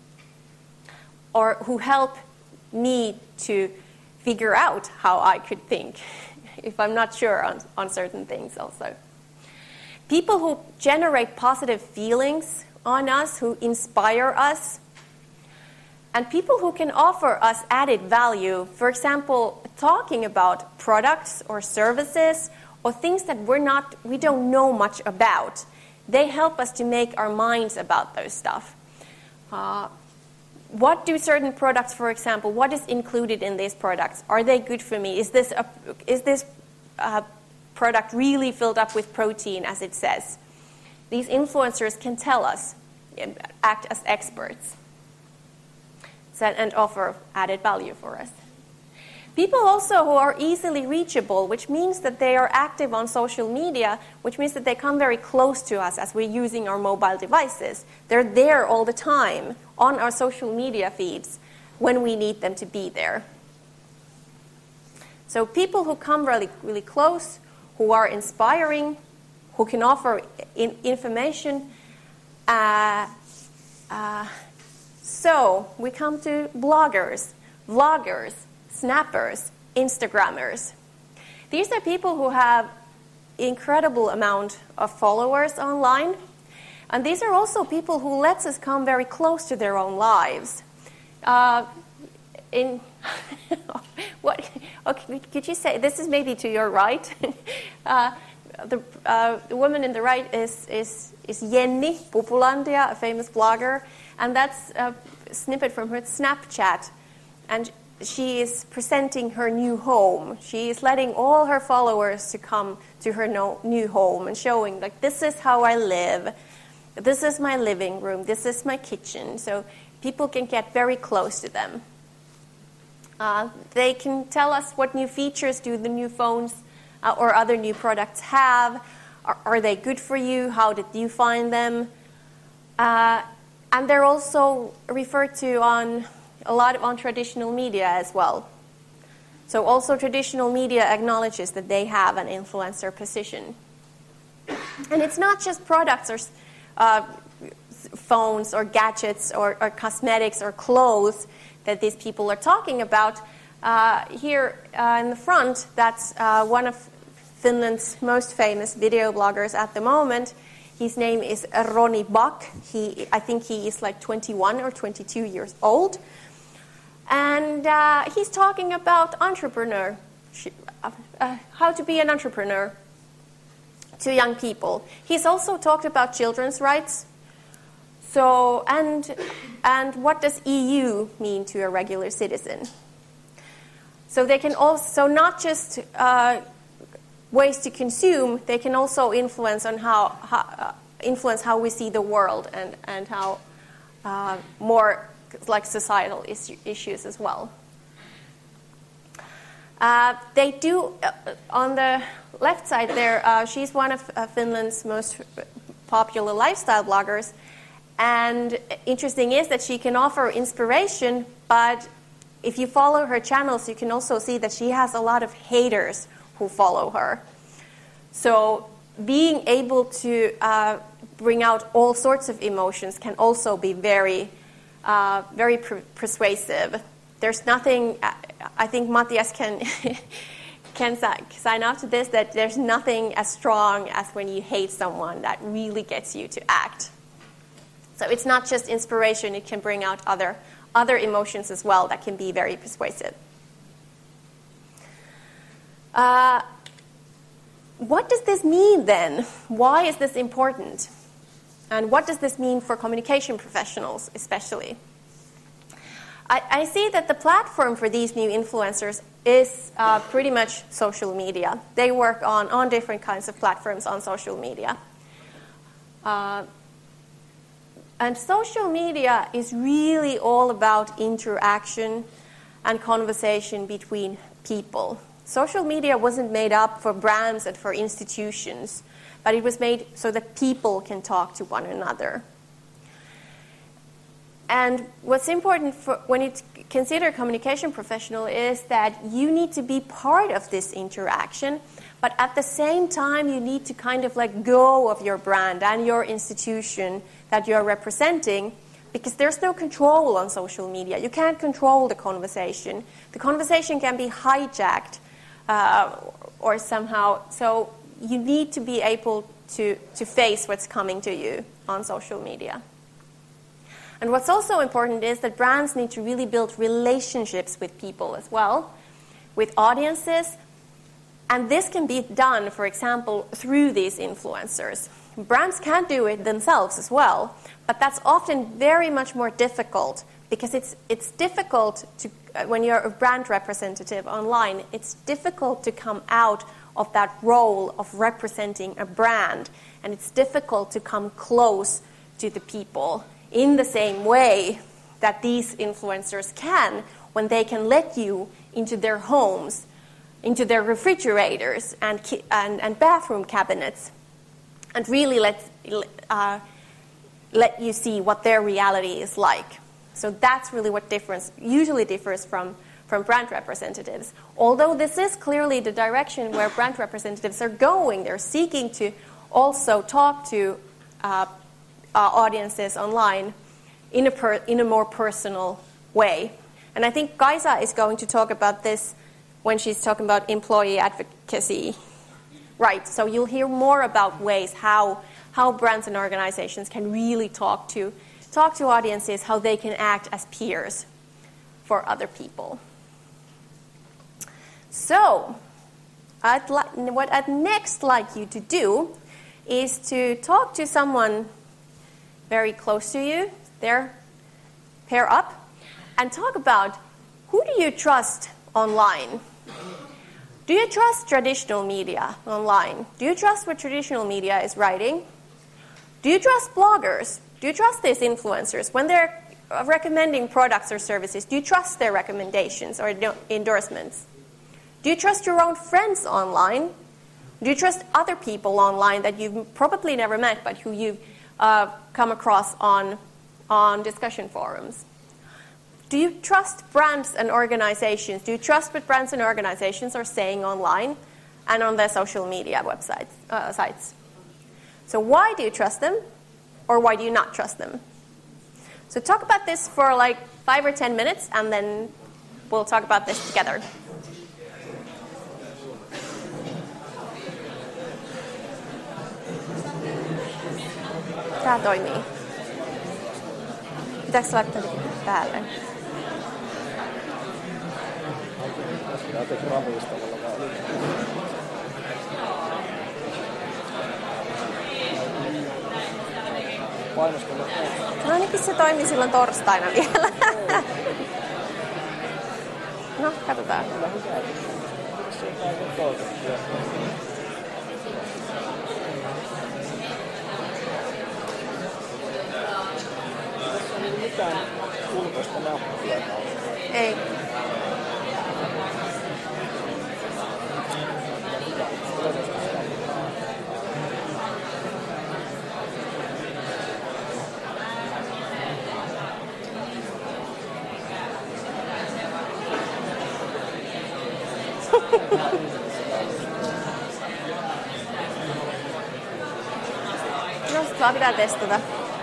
or who help me to figure out how I could think, if I'm not sure on, on certain things also. People who generate positive feelings on us, who inspire us, and people who can offer us added value. For example, talking about products or services or things that we're not, we don't know much about. They help us to make our minds about those stuff. Uh, what do certain products, for example, what is included in these products? Are they good for me? Is this a, is this uh, product really filled up with protein, as it says? These influencers can tell us, act as experts, and offer added value for us. People also who are easily reachable, which means that they are active on social media, which means that they come very close to us as we're using our mobile devices. They're there all the time on our social media feeds when we need them to be there. So people who come really, really close, who are inspiring, who can offer in information. Uh, uh, so we come to bloggers, vloggers, snappers, Instagrammers. These are people who have incredible amount of followers online, and these are also people who lets us come very close to their own lives. Uh, in what? Okay, could you say this is maybe to your right? uh, the, uh, the woman in the right is is is Jenny Pupulandia, a famous blogger, and that's a snippet from her Snapchat, and she is presenting her new home. She is letting all her followers to come to her no, new home and showing, like, this is how I live. This is my living room. This is my kitchen. So people can get very close to them. Uh, they can tell us what new features do the new phones uh, or other new products have. Are, are they good for you? How did you find them? Uh, and they're also referred to on a lot of on traditional media as well. So also traditional media acknowledges that they have an influencer position. And it's not just products or uh, phones or gadgets or, or cosmetics or clothes that these people are talking about. Uh, here uh, in the front, that's uh, one of Finland's most famous video bloggers at the moment. His name is Roni Bak. He, I think he is like twenty-one or twenty-two years old. And uh, he's talking about entrepreneur, uh, how to be an entrepreneur to young people. He's also talked about children's rights. So, and, and what does E U mean to a regular citizen? So they can also not just uh, ways to consume, they can also influence on how, how uh, influence how we see the world and, and how uh, more like societal issue, issues as well. Uh, they do, uh, on the left side there, uh, she's one of uh, Finland's most popular lifestyle bloggers. And interesting is that she can offer inspiration, but if you follow her channels, you can also see that she has a lot of haters who follow her. So being able to uh, bring out all sorts of emotions can also be very Uh, very pr- persuasive. There's nothing, I think Matthias can can sign up to this, that there's nothing as strong as when you hate someone that really gets you to act. So it's not just inspiration, it can bring out other, other emotions as well that can be very persuasive. Uh, what does this mean then? Why is this important? And what does this mean for communication professionals, especially? I, I see that the platform for these new influencers is uh, pretty much social media. They work on, on different kinds of platforms on social media. Uh, and social media is really all about interaction and conversation between people. Social media wasn't made up for brands and for institutions, but it was made so that people can talk to one another. And what's important for when you consider communication professional is that you need to be part of this interaction, but at the same time you need to kind of let go of your brand and your institution that you're representing, because there's no control on social media. You can't control the conversation. The conversation can be hijacked uh, or somehow, so you need to be able to, to face what's coming to you on social media. And what's also important is that brands need to really build relationships with people as well, with audiences. And this can be done, for example, through these influencers. Brands can do it themselves as well, but that's often very much more difficult because it's, it's difficult to, when you're a brand representative online, it's difficult to come out of that role of representing a brand, and it's difficult to come close to the people in the same way that these influencers can when they can let you into their homes, into their refrigerators and and, and bathroom cabinets, and really let uh, let you see what their reality is like. So that's really what difference usually differs from from brand representatives. Although this is clearly the direction where brand representatives are going, they're seeking to also talk to uh, uh, audiences online in a, per, in a more personal way. And I think Kaisa is going to talk about this when she's talking about employee advocacy. Right, so you'll hear more about ways how, how brands and organizations can really talk to, talk to audiences, how they can act as peers for other people. So, I'd li- what I'd next like you to do is to talk to someone very close to you, there, pair up, and talk about Who do you trust online? Do you trust traditional media online? Do you trust what traditional media is writing? Do you trust bloggers? Do you trust these influencers? When they're recommending products or services, do you trust their recommendations or endorsements? Do you trust your own friends online? Do you trust other people online that you've probably never met but who you've uh, come across on, on discussion forums? Do you trust brands and organizations? Do you trust what brands and organizations are saying online and on their social media websites, uh, sites? So why do you trust them, or why do you not trust them? So talk about this for like five or ten minutes, and then we'll talk about this together. Tää toimii. Pitääkö se laittaa päälle? No ainakin se toimi silloin torstaina vielä. No, katsotaan. Mitään ulkoista nappia. Ei. No, sit vaan pitää testata.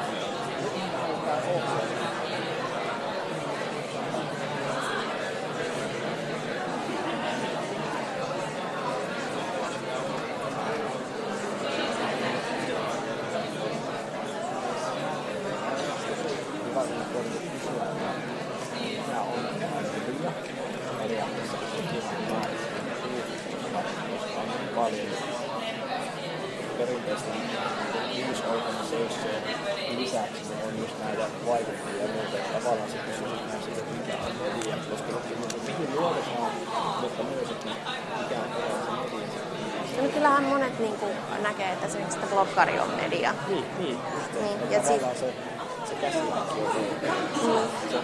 Perinteisesti news organization lisäksi on just näitä vaikuttajia ja muuta, että tavallaan se kysytään siitä, että mikä on media, koska mihin luotetaan, mutta myös, että mikä on se media. No kyllähän monet niin kuin, näkee, että esimerkiksi että bloggari on media. Niin, niin just niin. Ja tavallaan sit... se, se käsiläkki on mm.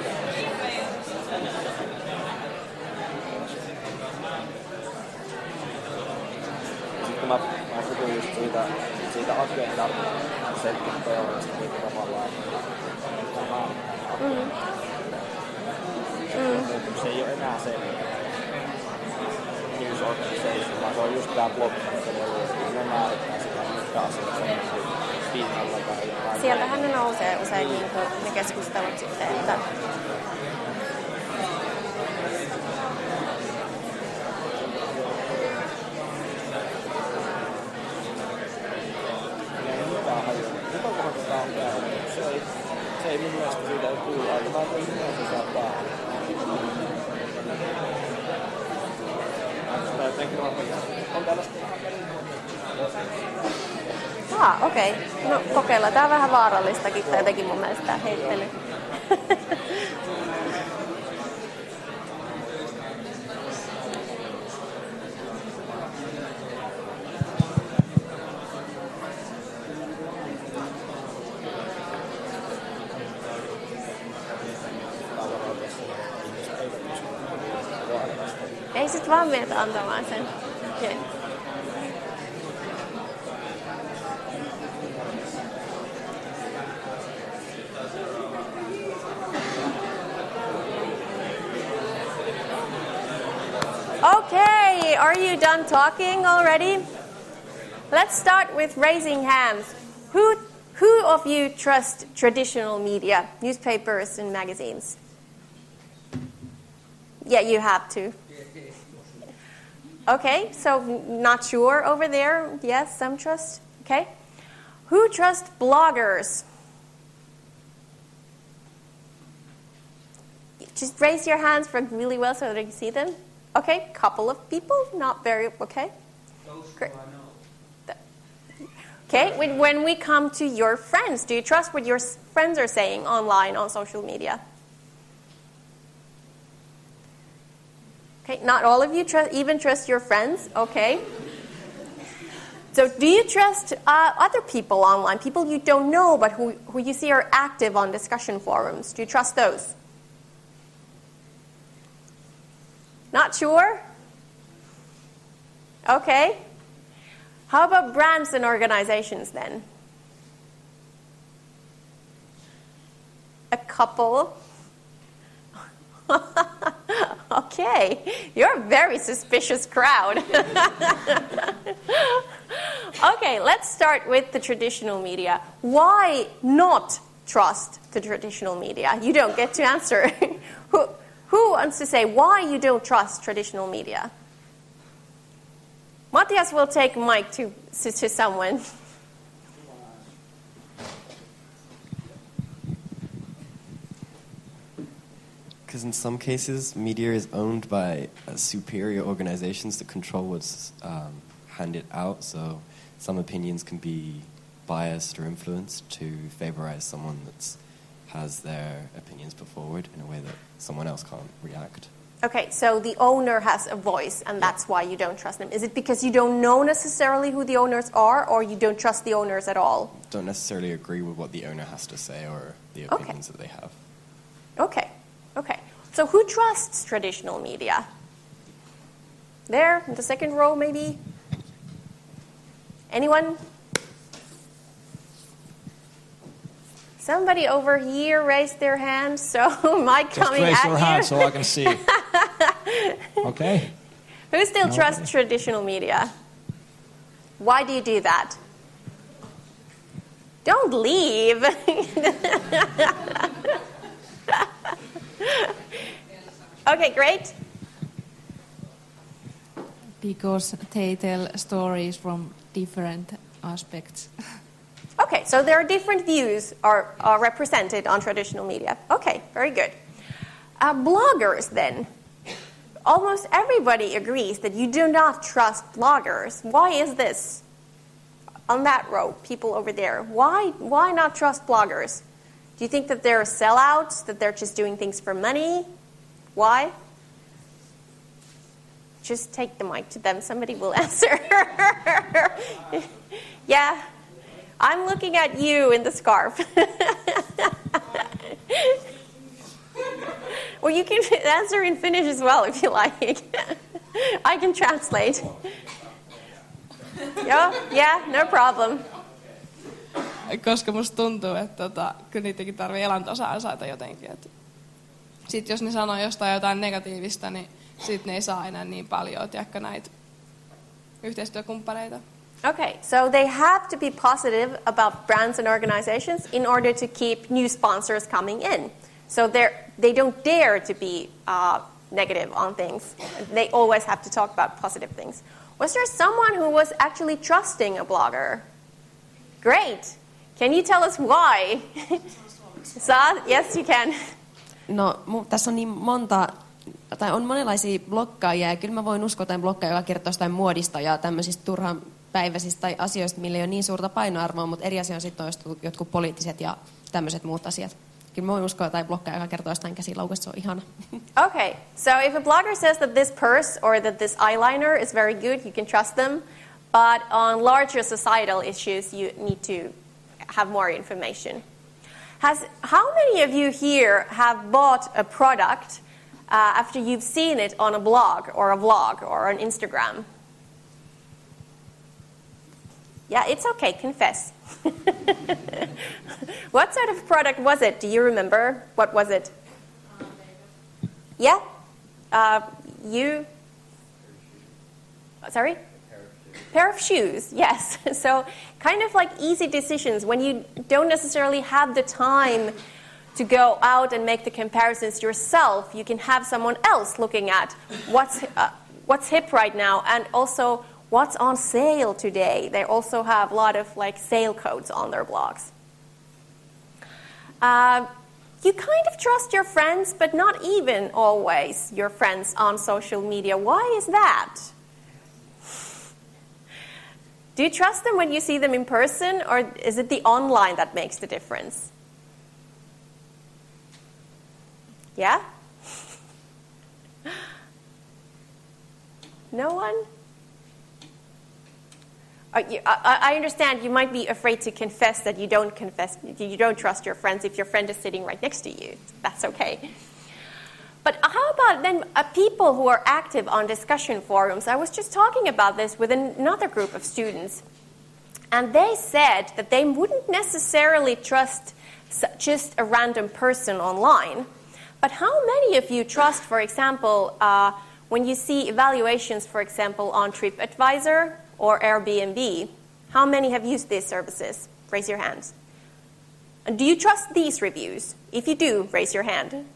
Sitten mä, mä puhuin just siitä, siitä agendan seitsemäntoista, mikä tavallaan on mm. mm. Se ei ole enää se news organization, vaan se on just tää blog-artikkeli, ne määrittää sitä, mitkä asiat on pinnalla tai jotain. Sieltähän ne nousee usein niin kuin ne keskustelut sitten, että se ei minun mielestä siitä ei kuulu aina. Mä en ymmärrä sisältää. On tällaista. Ah, okei. Okay. No kokeillaan. Tää on vähän vaarallistakin tää jotenkin mun mielestä tää heittely. Ei sit vaan meitä antamaan sen. Okay. Okay, are you done talking already? Let's start with raising hands. Who, who of you trust traditional media, newspapers and magazines? Yeah, you have to. Okay, so not sure over there. Yes, some trust. Okay. Who trusts bloggers? Just raise your hands for really well so that I can see them. Okay, couple of people, not very, okay. Great. Okay, when, when we come to your friends, do you trust what your friends are saying online on social media? Okay, not all of you tr- even trust your friends. Okay. So do you trust uh, other people online, people you don't know but who, who you see are active on discussion forums? Do you trust those? Not sure? Okay. How about brands and organizations then? A couple. Okay, you're a very suspicious crowd. Okay, let's start with the traditional media. Why not trust the traditional media? You don't get to answer. who, who wants to say why you don't trust traditional media? Matthias will take mic to, to, to someone. Because in some cases, media is owned by uh, superior organizations that control what's um, handed out, so some opinions can be biased or influenced to favorize someone that has their opinions put forward in a way that someone else can't react. Okay, so the owner has a voice, and that's why you don't trust them. Is it because you don't know necessarily who the owners are, or you don't trust the owners at all? Don't necessarily agree with what the owner has to say or the opinions okay. that they have. Okay, okay. So who trusts traditional media? There, in the second row, maybe? Anyone? Somebody over here raised their hand, so mic coming at you. Just raise your hand so I can see. Okay. Who still Nobody. trusts traditional media? Why do you do that? Don't leave. Okay, great. Because they tell stories from different aspects. Okay, so there are different views are, are represented on traditional media. Okay, very good. Uh, bloggers, then. Almost everybody agrees that you do not trust bloggers. Why is this? On that row, people over there. Why, why not trust bloggers? Do you think that they're sellouts, that they're just doing things for money? Why? Just take the mic to them. Somebody will answer. Yeah. I'm looking at you in the scarf. Well, you can answer in Finnish as well if you like. I can translate. Yeah, yeah, no problem. Koska musta tuntuu, että tota, kyllä niitäkin tarvii elantonsa ansaita jotenkin. Sitten jos ne sanoo jostain jotain negatiivista, niin sitten ne ei saa enää niin paljon, tiedätkö, näitä yhteistyökumppaneita. Okay, so they have to be positive about brands and organizations in order to keep new sponsors coming in. So they they don't dare to be uh, negative on things. They always have to talk about positive things. Was there someone who was actually trusting a blogger? Great. Can you tell us why? Saad? Yes, you can. No, tässä on niin monta, tai on monenlaisia blokkaajia, ja kyllä mä voin uskoa tämän blokkaaja, joka kertoo jostain muodista ja tämmöisistä turhan päiväisistä tai asioista, millä ei ole niin suurta painoarvoa, mutta eri asia on sitten jotkut poliittiset ja tämmöiset muut asiat. Kyllä mä voin uskoa tai blokkaaja, joka kertoo jostain käsilaukusta, se on ihana. Okay, so if a blogger says that this purse or that this eyeliner is very good, you can trust them. But on larger societal issues, you need to have more information. Has how many of you here have bought a product uh, after you've seen it on a blog or a vlog or on Instagram? Yeah, it's okay, confess. What sort of product was it? Do you remember? What was it? Yeah? Uh, you? Sorry? Pair of shoes, yes. So kind of like easy decisions when you don't necessarily have the time to go out and make the comparisons yourself. You can have someone else looking at what's uh, what's hip right now and also what's on sale today. They also have a lot of like sale codes on their blogs. Uh, you kind of trust your friends, but not even always your friends on social media. Why is that? Do you trust them when you see them in person, or is it the online that makes the difference? Yeah? No one? Uh, you, I, I understand you might be afraid to confess that you don't confess, you don't trust your friends if your friend is sitting right next to you. That's okay. But how about then uh, people who are active on discussion forums? I was just talking about this with another group of students, and they said that they wouldn't necessarily trust just a random person online. But how many of you trust, for example, uh, when you see evaluations, for example, on TripAdvisor or Airbnb? How many have used these services? Raise your hands. And do you trust these reviews? If you do, raise your hand.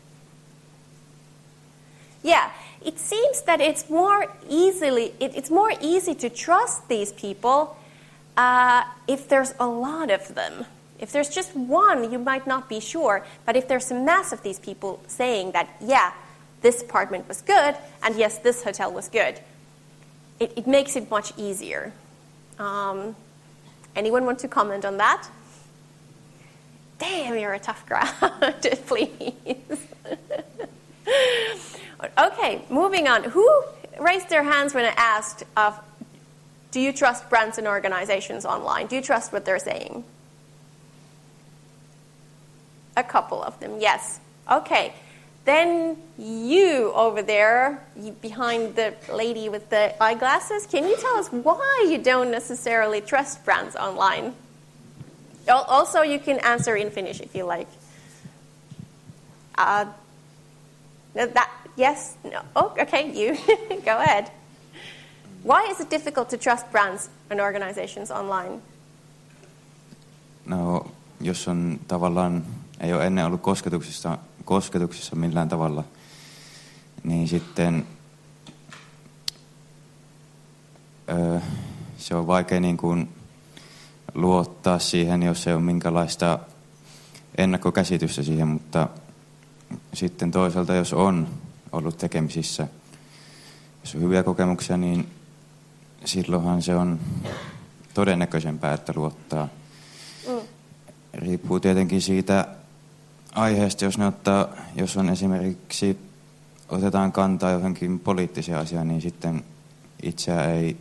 Yeah, it seems that it's more easily it, it's more easy to trust these people uh, if there's a lot of them. If there's just one, you might not be sure. But if there's a mass of these people saying that, yeah, this apartment was good, and yes, this hotel was good, it, it makes it much easier. Um, anyone want to comment on that? Damn, you're a tough crowd, please. Okay, moving on. Who raised their hands when I asked, uh, do you trust brands and organizations online? Do you trust what they're saying? A couple of them, yes. Okay, then you over there, you, behind the lady with the eyeglasses, can you tell us why you don't necessarily trust brands online? Also, you can answer in Finnish if you like. Uh, that yes, no. Oh, okay, you go ahead. Why is it difficult to trust brands and organizations online? No, jos on tavallaan ei ole ennen ollut kosketuksissa kosketuksissa millään tavalla, niin sitten öö, se on vaikea niin kuin luottaa siihen, jos ei ole minkälaista ennakkokäsitystä siihen, mutta sitten toisaalta, jos on ollut tekemisissä, jos on hyviä kokemuksia, niin silloinhan se on todennäköisempää, että luottaa. Mm. Riippuu tietenkin siitä aiheesta, jos ne ottaa, jos on esimerkiksi otetaan kantaa johonkin poliittiseen asiaan, niin sitten itseä ei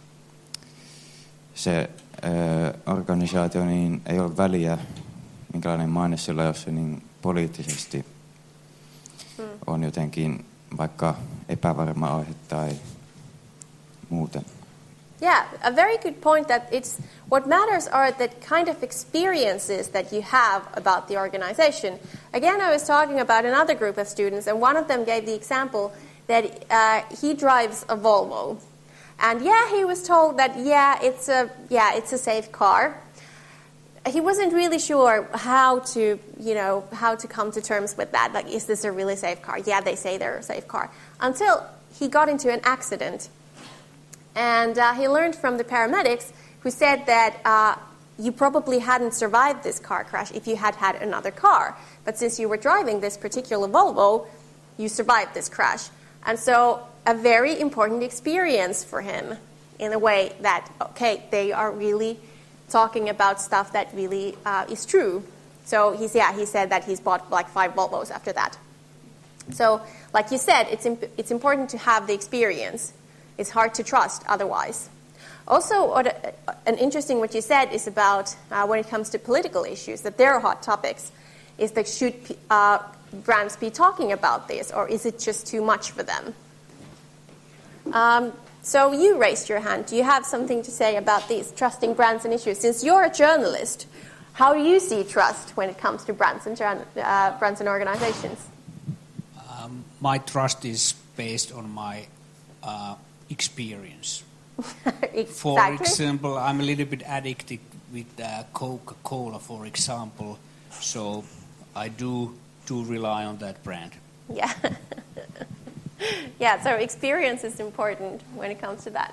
se ö, organisaatio, niin ei ole väliä, minkälainen maine sillä, jos se niin poliittisesti mm. on jotenkin vaikka epävarma aihe tai muuten. Yeah, a very good point that it's what matters are the kind of experiences that you have about the organization. Again, I was talking about another group of students, and one of them gave the example that uh, he drives a Volvo. And yeah, he was told that yeah, it's a yeah, it's a safe car. He wasn't really sure how to, you know, how to come to terms with that. Like, is this a really safe car? Yeah, they say they're a safe car. Until he got into an accident. And uh, he learned from the paramedics who said that uh, you probably hadn't survived this car crash if you had had another car. But since you were driving this particular Volvo, you survived this crash. And so a very important experience for him in a way that, okay, they are really talking about stuff that really uh, is true. So he's, yeah, he said that he's bought like five Volvos after that. So like you said, it's, imp- it's important to have the experience. It's hard to trust otherwise. Also, what, uh, an interesting what you said is about uh, when it comes to political issues, that they're hot topics, is that should uh, brands be talking about this, or is it just too much for them? Um, so you raised your hand. Do you have something to say about these trusting brands and issues? Since you're a journalist, how do you see trust when it comes to brands and, uh, brands and organizations? Um, my trust is based on my uh, experience. Exactly. For example, I'm a little bit addicted with uh, Coca-Cola, for example, so I do do rely on that brand. Yeah. Yeah, so experience is important when it comes to that.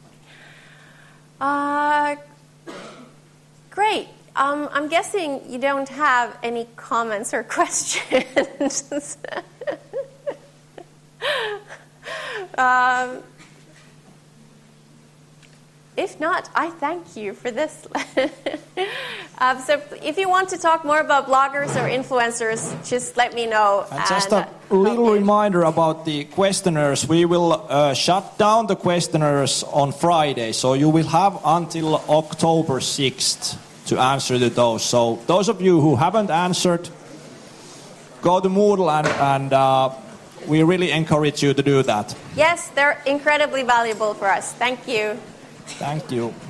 Uh, great. Um, I'm guessing you don't have any comments or questions. um, If not, I thank you for this. um, so if you want to talk more about bloggers or influencers, just let me know. And just a little reminder about the questionnaires. We will uh, shut down the questionnaires on Friday, so you will have until October sixth to answer to those. So those of you who haven't answered, go to Moodle and, and uh, we really encourage you to do that. Yes, they're incredibly valuable for us. Thank you. Thank you.